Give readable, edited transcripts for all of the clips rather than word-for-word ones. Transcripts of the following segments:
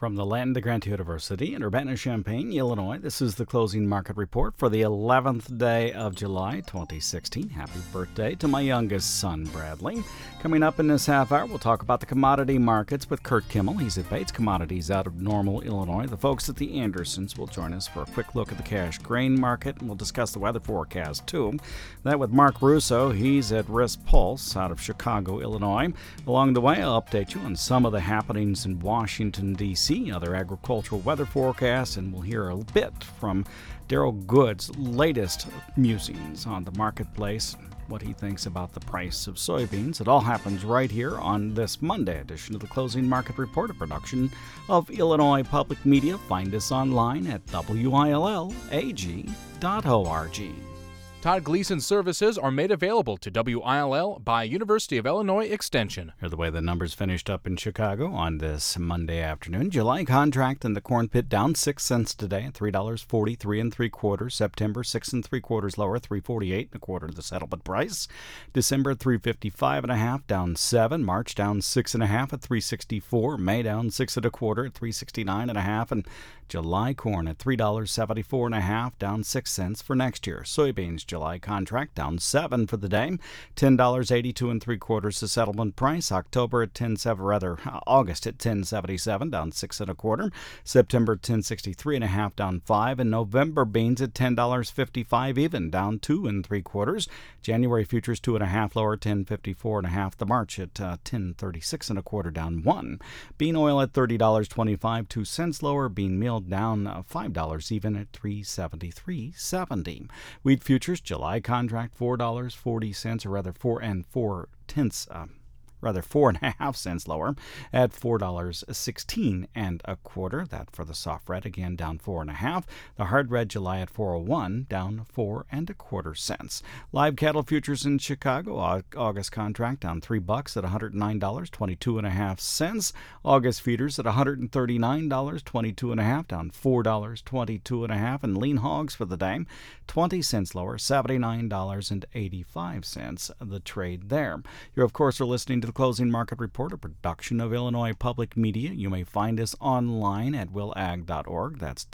From the land of Grant University in Urbana-Champaign, Illinois, this is the closing market report for the 11th day of July 2016. Happy birthday to my youngest son, Bradley. Coming up in this half hour, we'll talk about the commodity markets with Kurt Kimmel. He's at Bates Commodities out of Normal, Illinois. The folks at the Andersons will join us for a quick look at the cash grain market, and we'll discuss the weather forecast, too. That with Mark Russo. He's at Risk Pulse out of Chicago, Illinois. Along the way, I'll update you on some of the happenings in Washington, D.C., other agricultural weather forecasts, and we'll hear a bit from Daryl Good's latest musings on the marketplace, what he thinks about the price of soybeans. It all happens right here on this Monday edition of the Closing Market Report, a production of Illinois Public Media. Find us online at WILLAG.org. Todd Gleason services are made available to WILL by University of Illinois Extension. Here are the way the numbers finished up in Chicago on this Monday afternoon. July contract in the corn pit down 6 cents today at $3.43 3/4. September 6 3/4 lower, $3.48 1/4 the settlement price. December $3.55 down 7. March down 6.5 at $3.64. May down 6 1/4 at $3.69.5, and July corn at $3.74.5 down 6 cents for next year. Soybeans July contract down 7 for the day, $10.82 3/4 the settlement price. August at 10.77 down 6 1/4. September 10.63.5 down 5, and November beans at $10.55 even down 2 3/4. January futures 2.5 lower, 10.54.5. The March at 10.36 1/4 down 1. Bean oil at $30.25 2 cents lower. Bean meal down $5 even at $3.73.70. Wheat futures July contract $4.40, or rather 4.5 cents lower at $4.16 1/4. That for the soft red, again down 4.5. The hard red July at $4.01 down 4 1/4 cents. Live cattle futures in Chicago, August contract down $3 at $109.22.5. August feeders at $139.22.5 down $4.22.5, and lean hogs for the day 20 cents lower, $79.85 the trade there. You of course are listening to the Closing Market Report, a production of Illinois Public Media. You may find us online at willag.org. That's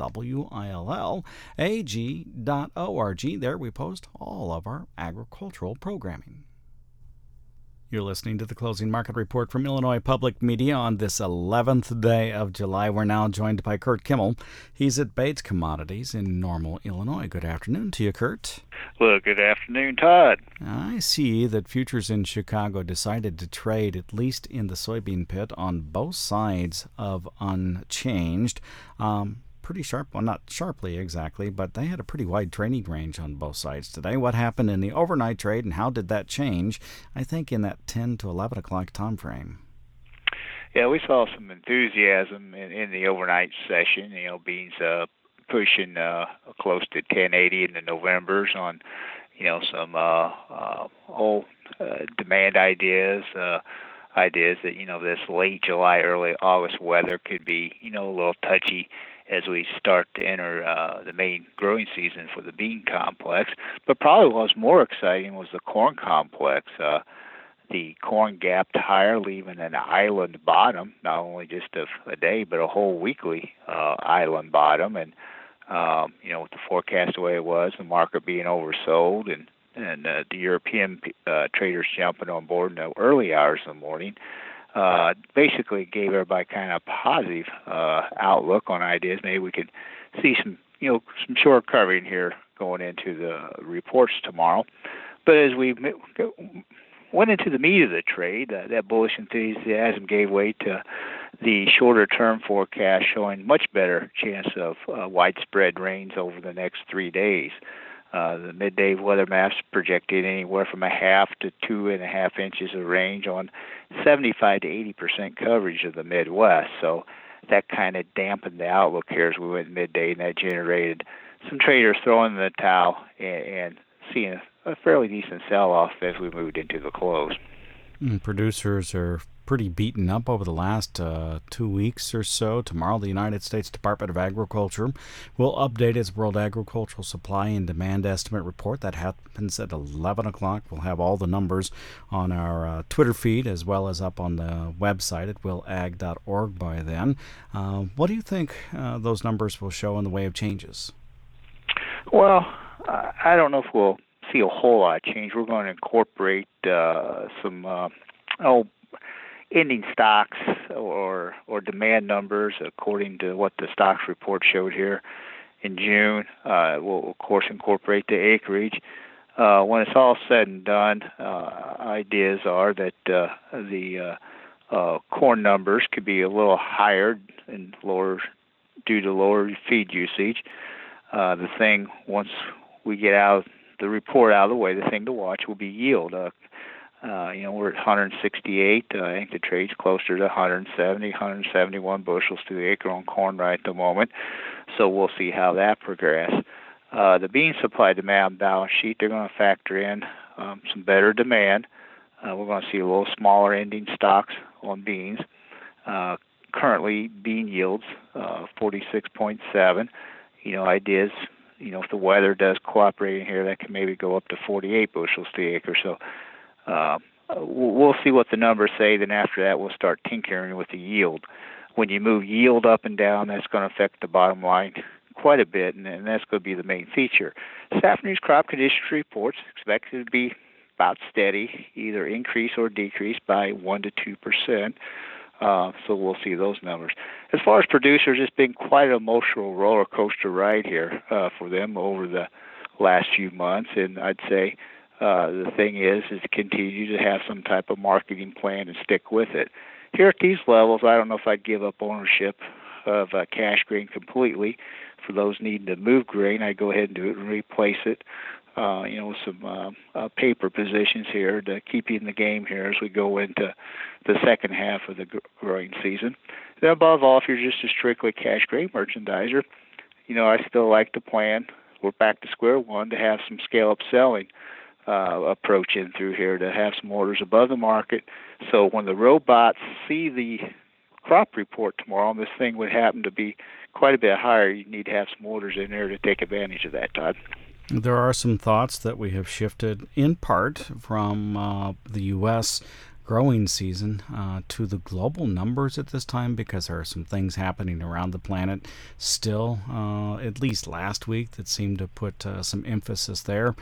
WILLAG.org. There we post all of our agricultural programming. You're listening to the Closing Market Report from Illinois Public Media on this 11th day of July. We're now joined by Kurt Kimmel. He's at Bates Commodities in Normal, Illinois. Good afternoon to you, Kurt. Well, good afternoon, Todd. I see that futures in Chicago decided to trade, at least in the soybean pit, on both sides of unchanged. Pretty sharp, well, not sharply exactly, but they had a pretty wide trading range on both sides today. What happened in the overnight trade, and how did that change, I think, in that 10 to 11 o'clock time frame? Yeah, we saw some enthusiasm in the overnight session. Beans pushing close to 1080 in the Novembers on, some demand ideas that, this late July, early August weather could be, a little touchy as we start to enter the main growing season for the bean complex. But probably what was more exciting was the corn complex. The corn gapped higher, leaving an island bottom, not only just a day, but a whole weekly island bottom. And, with the forecast the way it was, the market being oversold, and the European traders jumping on board in the early hours of the morning, basically gave everybody kind of a positive outlook on ideas. Maybe we could see some short covering here going into the reports tomorrow. But as we went into the meat of the trade, that bullish enthusiasm gave way to the shorter-term forecast showing much better chance of widespread rains over the next 3 days. The midday weather maps projected anywhere from 0.5 to 2.5 inches of range on 75 to 80% coverage of the Midwest. So that kind of dampened the outlook here as we went midday, and that generated some traders throwing in the towel and seeing a fairly decent sell-off as we moved into the close. Producers are pretty beaten up over the last 2 weeks or so. Tomorrow, the United States Department of Agriculture will update its World Agricultural Supply and Demand Estimate report. That happens at 11 o'clock. We'll have all the numbers on our Twitter feed as well as up on the website at willag.org by then. What do you think those numbers will show in the way of changes? Well, I don't know if we'll see a whole lot of change. We're going to incorporate some ending stocks or demand numbers according to what the stocks report showed here in June. We'll of course incorporate the acreage. When it's all said and done, ideas are that the corn numbers could be a little higher and lower due to lower feed usage. The thing, once we get out the report out of the way, the thing to watch will be yield. We're at 168. I think the trade's closer to 170, 171 bushels to the acre on corn right at the moment. So we'll see how that progresses. The bean supply demand balance sheet, they're going to factor in some better demand. We're going to see a little smaller ending stocks on beans. Currently, bean yields 46.7. Ideas, if the weather does cooperate in here, that can maybe go up to 48 bushels to the acre. So we'll see what the numbers say. Then after that, we'll start tinkering with the yield. When you move yield up and down, that's going to affect the bottom line quite a bit, and that's going to be the main feature. This afternoon's crop conditions reports expected to be about steady, either increase or decrease by 1 to 2%. So we'll see those numbers. As far as producers, it's been quite an emotional roller coaster ride here for them over the last few months, and I'd say the thing is to continue to have some type of marketing plan and stick with it. Here at these levels, I don't know if I'd give up ownership of cash grain completely. For those needing to move grain, I'd go ahead and do it and replace it. With some paper positions here to keep you in the game here as we go into the second half of the growing season. Then above all, if you're just a strictly cash grain merchandiser, I still like the plan. We're back to square one to have some scale-up selling approach in through here, to have some orders above the market. So when the robots see the crop report tomorrow, and this thing would happen to be quite a bit higher, you need to have some orders in there to take advantage of that, Todd. There are some thoughts that we have shifted in part from the U.S. growing season to the global numbers at this time, because there are some things happening around the planet still, at least last week, that seemed to put some emphasis there.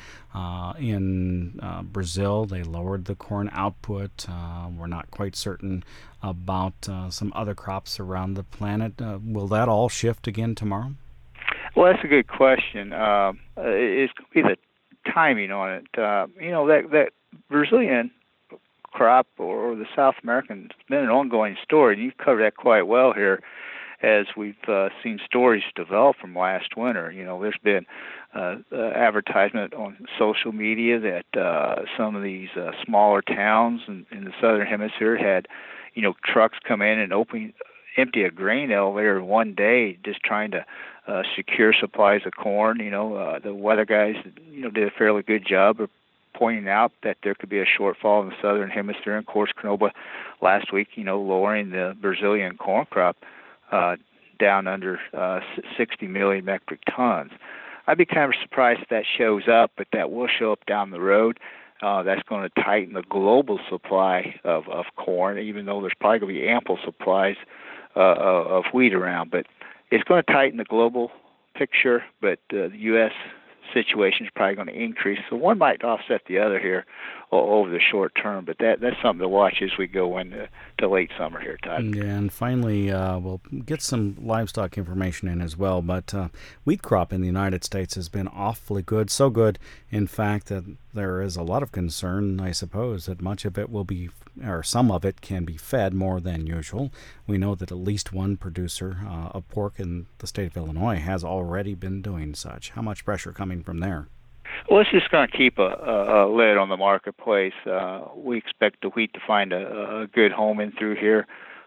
In Brazil, they lowered the corn output. We're not quite certain about some other crops around the planet. Will that all shift again tomorrow? Well, that's a good question. It's going to be the timing on it. That Brazilian crop or the South American has been an ongoing story, and you've covered that quite well here as we've seen stories develop from last winter. There's been advertisement on social media that some of these smaller towns in the southern hemisphere had, trucks come in and empty a grain elevator in one day, just trying to secure supplies of corn. The weather guys, did a fairly good job of pointing out that there could be a shortfall in the southern hemisphere. And of course, CNOBA last week, lowering the Brazilian corn crop down under 60 million metric tons. I'd be kind of surprised if that shows up, but that will show up down the road. That's going to tighten the global supply of corn, even though there's probably going to be ample supplies of wheat around. But it's going to tighten the global picture, but the U.S. situation is probably going to increase. So one might offset the other here over the short term, but that's something to watch as we go into late summer here, Todd. Yeah, and finally, we'll get some livestock information in as well, but wheat crop in the United States has been awfully good, so good, in fact, that there is a lot of concern, I suppose, that much of it will be, or some of it can be fed more than usual. We know that at least one producer of pork in the state of Illinois has already been doing such. How much pressure coming from there? Well, it's just going to keep a lid on the marketplace. We expect the wheat to find a good home in through here.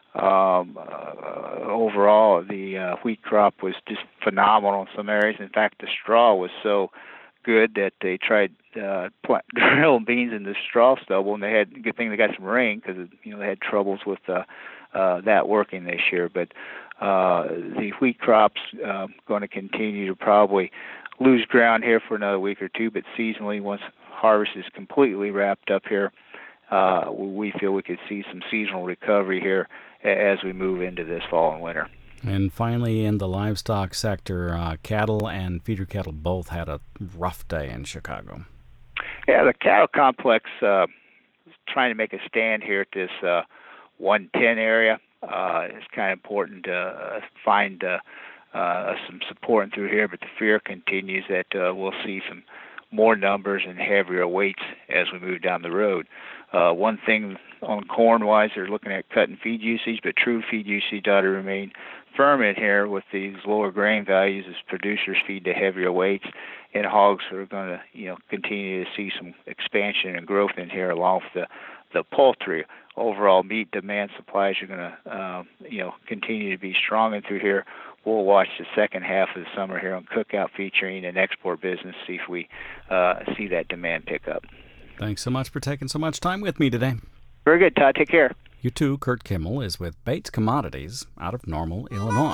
Overall, the wheat crop was just phenomenal in some areas. In fact, the straw was so good that they tried drilling beans in the straw stubble, and good thing they got some rain because they had troubles with that working this year. But the wheat crop's going to continue to probably lose ground here for another week or two, but seasonally, once harvest is completely wrapped up here, we feel we could see some seasonal recovery here as we move into this fall and winter. And finally, in the livestock sector, cattle and feeder cattle both had a rough day in Chicago. Yeah, the cattle complex is trying to make a stand here at this 110 area. It's kind of important to find some support through here, but the fear continues that we'll see some more numbers and heavier weights as we move down the road. One thing on corn-wise, they're looking at cutting feed usage, but true feed usage ought to remain firm in here with these lower grain values as producers feed to heavier weights, and hogs are going to continue to see some expansion and growth in here along with the poultry. Overall, meat demand supplies are going to continue to be strong in through here. We'll watch the second half of the summer here on cookout featuring and export business, see if we see that demand pick up. Thanks so much for taking so much time with me today. Very good, Todd. Take care. You too. Kurt Kimmel is with Bates Commodities out of Normal, Illinois.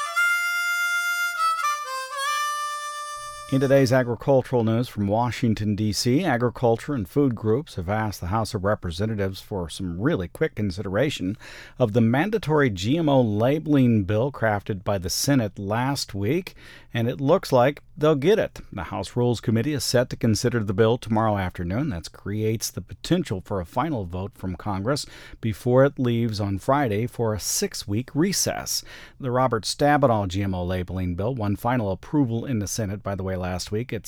In today's agricultural news from Washington, D.C., agriculture and food groups have asked the House of Representatives for some really quick consideration of the mandatory GMO labeling bill crafted by the Senate last week, and it looks like they'll get it. The House Rules Committee is set to consider the bill tomorrow afternoon. That creates the potential for a final vote from Congress before it leaves on Friday for a 6-week recess. The Robert Stabenow GMO labeling bill won final approval in the Senate, by the way, last week at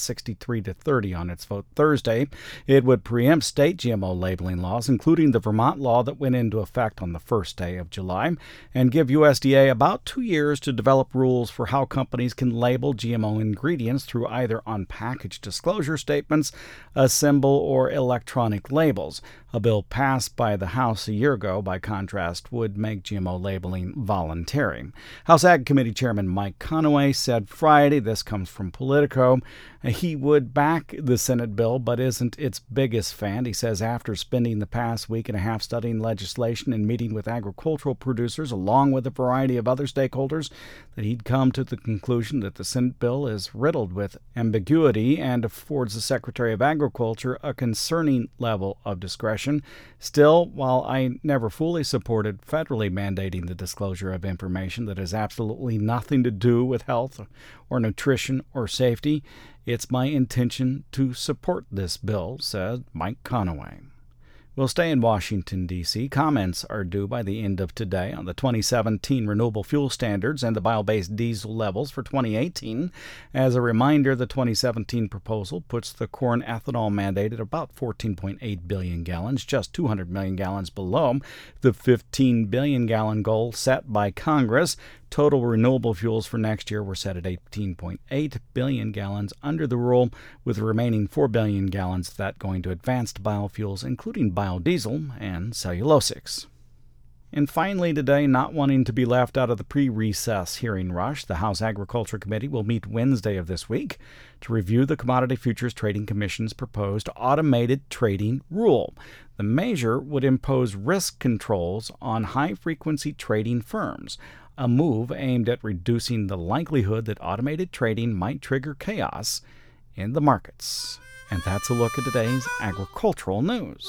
63-30 on its vote Thursday. It would preempt state GMO labeling laws, including the Vermont law that went into effect on the first day of July, and give USDA about 2 years to develop rules for how companies can label GMO ingredients through either on-package disclosure statements, a symbol, or electronic labels. A bill passed by the House a year ago, by contrast, would make GMO labeling voluntary. House Ag Committee Chairman Mike Conaway said Friday, this comes from Politico, he would back the Senate bill but isn't its biggest fan. He says after spending the past week and a half studying legislation and meeting with agricultural producers along with a variety of other stakeholders, that he'd come to the conclusion that the Senate bill is riddled with ambiguity and affords the Secretary of Agriculture a concerning level of discretion. Still, while I never fully supported federally mandating the disclosure of information that has absolutely nothing to do with health or nutrition or safety, it's my intention to support this bill, said Mike Conaway. We'll stay in Washington, D.C. Comments are due by the end of today on the 2017 renewable fuel standards and the bio-based diesel levels for 2018. As a reminder, the 2017 proposal puts the corn ethanol mandate at about 14.8 billion gallons, just 200 million gallons below the 15 billion gallon goal set by Congress. Total renewable fuels for next year were set at 18.8 billion gallons under the rule, with the remaining 4 billion gallons of that going to advanced biofuels, including biodiesel and cellulosics. And finally today, not wanting to be left out of the pre-recess hearing rush, the House Agriculture Committee will meet Wednesday of this week to review the Commodity Futures Trading Commission's proposed automated trading rule. The measure would impose risk controls on high-frequency trading firms, a move aimed at reducing the likelihood that automated trading might trigger chaos in the markets. And that's a look at today's agricultural news.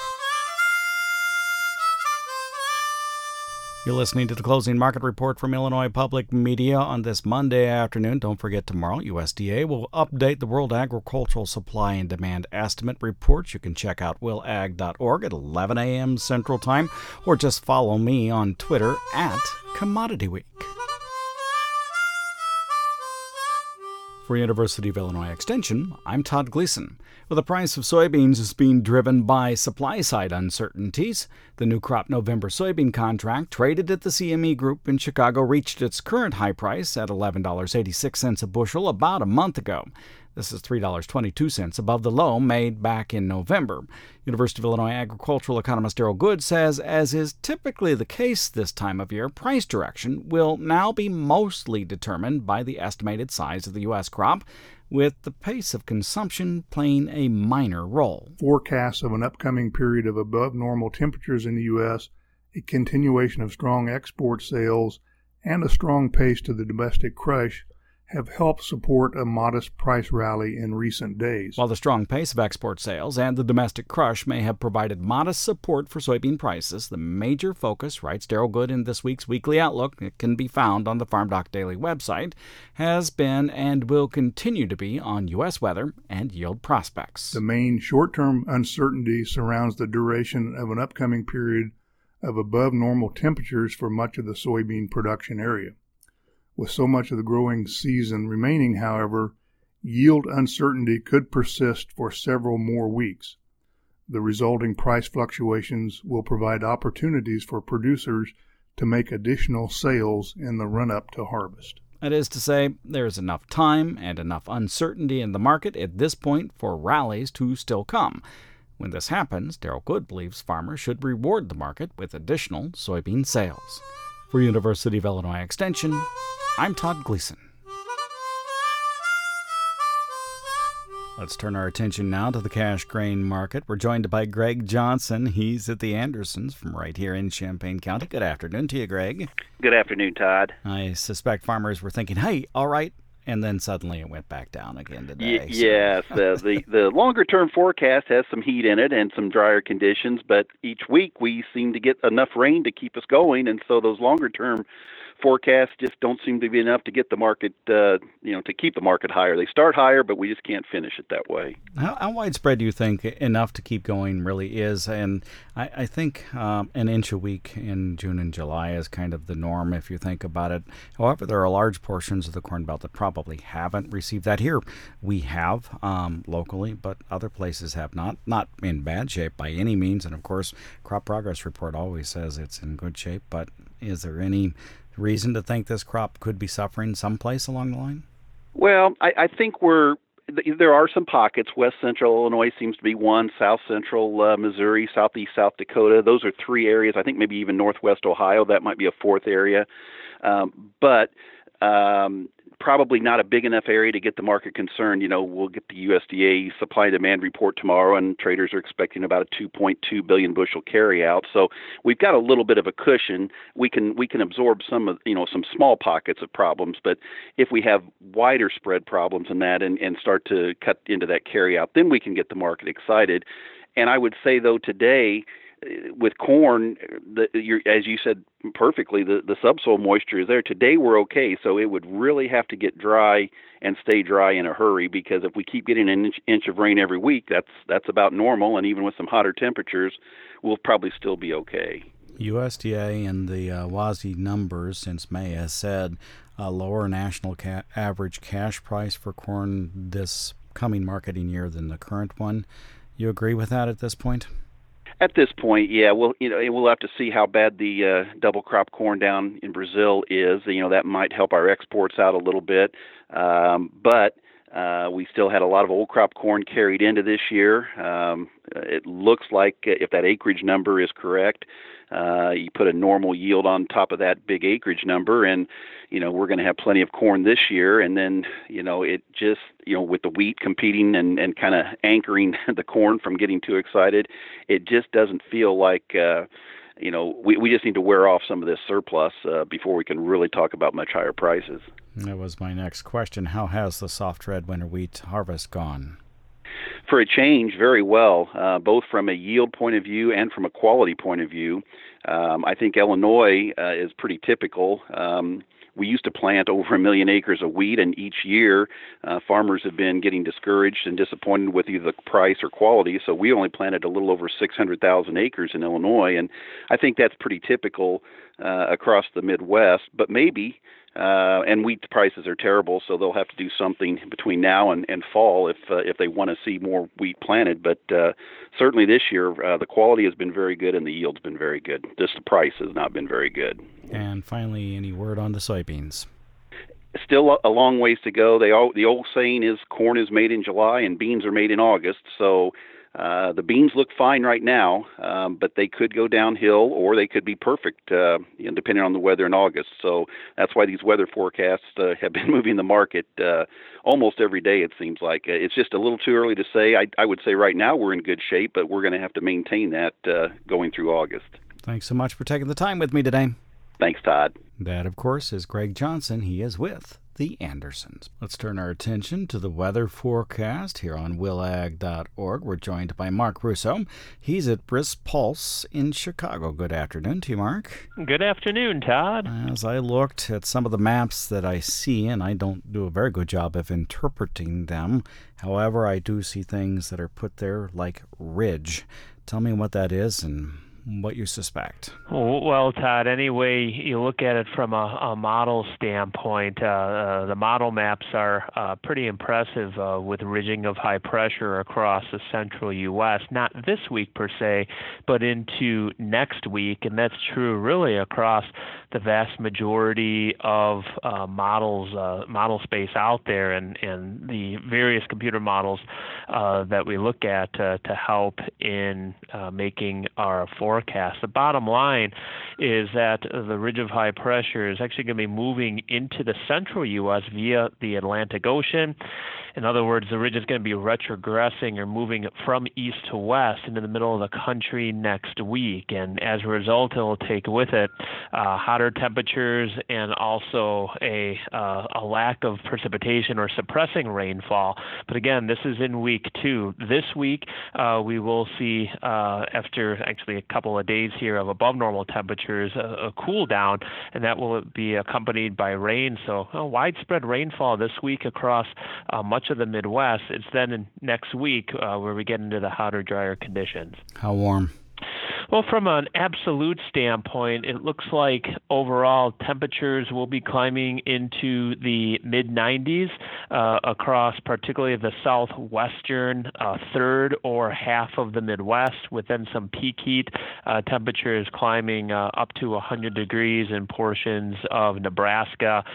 You're listening to the Closing Market Report from Illinois Public Media on this Monday afternoon. Don't forget, tomorrow, USDA will update the World Agricultural Supply and Demand Estimate reports. You can check out willag.org at 11 a.m. Central Time, or just follow me on Twitter at Commodity Week. For University of Illinois Extension, I'm Todd Gleason. Well, the price of soybeans is being driven by supply-side uncertainties. The new crop November soybean contract traded at the CME Group in Chicago reached its current high price at $11.86 a bushel about a month ago. This is $3.22 above the low made back in November. University of Illinois agricultural economist Darrell Good says, as is typically the case this time of year, price direction will now be mostly determined by the estimated size of the U.S. crop, with the pace of consumption playing a minor role. Forecasts of an upcoming period of above normal temperatures in the U.S., a continuation of strong export sales, and a strong pace to the domestic crush have helped support a modest price rally in recent days. While the strong pace of export sales and the domestic crush may have provided modest support for soybean prices, the major focus, writes Darrell Good in this week's Weekly Outlook, it can be found on the Farm Doc Daily website, has been and will continue to be on U.S. weather and yield prospects. The main short-term uncertainty surrounds the duration of an upcoming period of above normal temperatures for much of the soybean production area. With so much of the growing season remaining, however, yield uncertainty could persist for several more weeks. The resulting price fluctuations will provide opportunities for producers to make additional sales in the run-up to harvest. That is to say, there is enough time and enough uncertainty in the market at this point for rallies to still come. When this happens, Darrell Good believes farmers should reward the market with additional soybean sales. For University of Illinois Extension, I'm Todd Gleason. Let's turn our attention now to the cash grain market. We're joined by Greg Johnson. He's at the Andersons from right here in Champaign County. Good afternoon to you, Greg. Good afternoon, Todd. I suspect farmers were thinking, hey, all right, and then suddenly it went back down again today. Yes, the longer-term forecast has some heat in it and some drier conditions, but each week we seem to get enough rain to keep us going, and so those longer-term forecasts just don't seem to be enough to get the market, to keep the market higher. They start higher, but we just can't finish it that way. How widespread do you think enough to keep going really is? And I think an inch a week in June and July is kind of the norm if you think about it. However, there are large portions of the Corn Belt that probably haven't received that. Here we have locally, but other places have not. Not in bad shape by any means. And of course, Crop Progress Report always says it's in good shape. But is there any reason to think this crop could be suffering someplace along the line? Well, I think there are some pockets. West Central Illinois seems to be one, South Central Missouri, Southeast South Dakota. Those are three areas. I think maybe even Northwest Ohio, that might be a fourth area. But probably not a big enough area to get the market concerned. We'll get the USDA supply and demand report tomorrow, and traders are expecting about a 2.2 billion bushel carryout. So we've got a little bit of a cushion. We can absorb some small pockets of problems, but if we have wider spread problems in that and start to cut into that carryout, then we can get the market excited. And I would say, though, today, with corn, as you said perfectly, the subsoil moisture is there. Today we're okay, so it would really have to get dry and stay dry in a hurry, because if we keep getting an inch of rain every week, that's about normal, and even with some hotter temperatures, we'll probably still be okay. USDA and the WASDE numbers since May has said a lower national average cash price for corn this coming marketing year than the current one. You agree with that at this point? At this point, yeah. Well, we'll have to see how bad the double crop corn down in Brazil is. That might help our exports out a little bit. But we still had a lot of old crop corn carried into this year. It looks like if that acreage number is correct, you put a normal yield on top of that big acreage number, and we're going to have plenty of corn this year. And then it just with the wheat competing and kind of anchoring the corn from getting too excited, it just doesn't feel like we just need to wear off some of this surplus before we can really talk about much higher prices. That was my next question. How has the soft red winter wheat harvest gone? For a change, very well, both from a yield point of view and from a quality point of view. I think Illinois is pretty typical. We used to plant over 1 million acres of wheat, and each year farmers have been getting discouraged and disappointed with either the price or quality, so we only planted a little over 600,000 acres in Illinois, and I think that's pretty typical across the Midwest, but maybe and wheat prices are terrible, so they'll have to do something between now and fall if they want to see more wheat planted. But certainly this year, the quality has been very good and the yield's been very good. Just the price has not been very good. And finally, any word on the soybeans? Still a long ways to go. The old saying is corn is made in July and beans are made in August. So the beans look fine right now, but they could go downhill or they could be perfect, depending on the weather in August. So that's why these weather forecasts have been moving the market almost every day, it seems like. It's just a little too early to say. I would say right now we're in good shape, but we're going to have to maintain that going through August. Thanks so much for taking the time with me today. Thanks, Todd. That, of course, is Greg Johnson. He is with the Andersons. Let's turn our attention to the weather forecast here on willag.org. We're joined by Mark Russo. He's at Brisk Pulse in Chicago. Good afternoon to you, Mark. Good afternoon, Todd. As I looked at some of the maps that I see, and I don't do a very good job of interpreting them, however, I do see things that are put there like ridge. Tell me what that is and what you suspect. Well, Todd, any way you look at it from a model standpoint, the model maps are pretty impressive with ridging of high pressure across the central U.S., not this week per se, but into next week, and that's true really across the vast majority of model space out there, and the various computer models that we look at to help in making our forecast. The bottom line is that the ridge of high pressure is actually going to be moving into the central U.S. via the Atlantic Ocean. In other words, the ridge is going to be retrogressing or moving from east to west into the middle of the country next week. And as a result, it will take with it hotter temperatures and also a lack of precipitation or suppressing rainfall. But again, this is in week 2. This week, we will see, after actually a couple of days here of above normal temperatures, a cool down, and that will be accompanied by rain. So widespread rainfall this week across much of the Midwest. It's then in next week where we get into the hotter, drier conditions. How warm? Well, from an absolute standpoint, it looks like overall temperatures will be climbing into the mid-90s across particularly the southwestern third or half of the Midwest, with then some peak heat temperatures climbing up to 100 degrees in portions of Nebraska,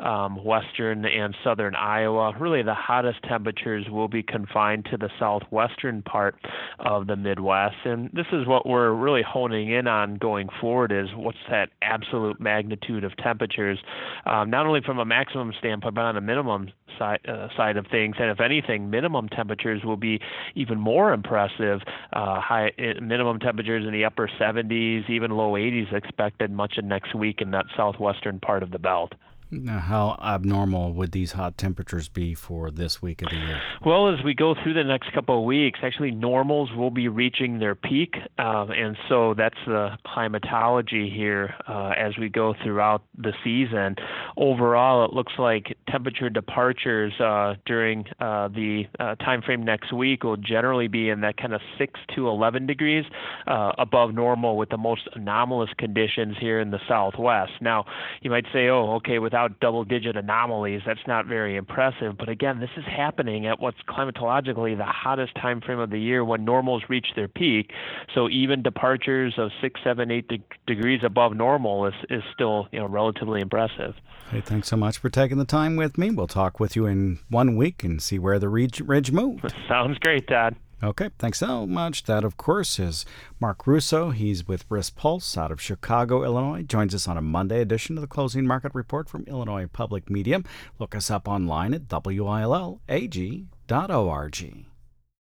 western and southern Iowa. Really, the hottest temperatures will be confined to the southwestern part of the Midwest, and this is what we're really honing in on going forward, is what's that absolute magnitude of temperatures, not only from a maximum standpoint, but on a minimum side of things. And if anything, minimum temperatures will be even more impressive. High minimum temperatures in the upper 70s, even low 80s expected much of next week in that southwestern part of the belt. Now, how abnormal would these hot temperatures be for this week of the year? Well, as we go through the next couple of weeks, actually normals will be reaching their peak, and so that's the climatology here as we go throughout the season. Overall, it looks like temperature departures during the time frame next week will generally be in that kind of 6 to 11 degrees above normal, with the most anomalous conditions here in the Southwest. Now, you might say, oh, okay, without double-digit anomalies, that's not very impressive. But again, this is happening at what's climatologically the hottest time frame of the year when normals reach their peak. So even departures of 6, 7, 8 degrees above normal is still relatively impressive. Hey, thanks so much for taking the time with me. We'll talk with you in 1 week and see where the ridge moved. Sounds great, Todd. Okay, thanks so much. That, of course, is Mark Russo. He's with Brisk Pulse out of Chicago, Illinois. Joins us on a Monday edition of the Closing Market Report from Illinois Public Media. Look us up online at willag.org.